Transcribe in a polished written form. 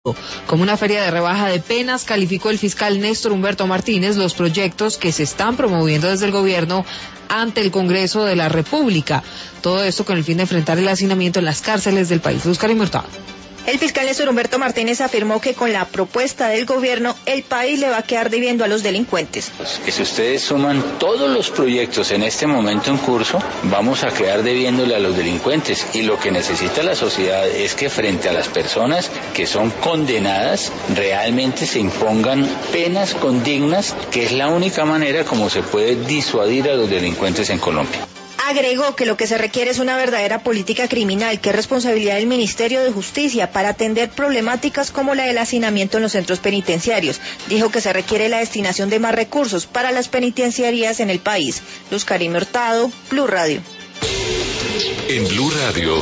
Como una feria de rebaja de penas, calificó el fiscal Néstor Humberto Martínez los proyectos que se están promoviendo desde el gobierno ante el Congreso de la República. Todo esto con el fin de enfrentar el hacinamiento en las cárceles del país. Luz Karin Hurtado. El fiscal Néstor Humberto Martínez afirmó que con la propuesta del gobierno, el país le va a quedar debiendo a los delincuentes. Que si ustedes suman todos los proyectos en este momento en curso, vamos a quedar debiéndole a los delincuentes. Y lo que necesita la sociedad es que frente a las personas que son condenadas, realmente se impongan penas condignas, que es la única manera como se puede disuadir a los delincuentes en Colombia. Agregó que lo que se requiere es una verdadera política criminal, que es responsabilidad del Ministerio de Justicia para atender problemáticas como la del hacinamiento en los centros penitenciarios. Dijo que se requiere la destinación de más recursos para las penitenciarías en el país. Luz Karin Hurtado, Blue Radio. En Blue Radio,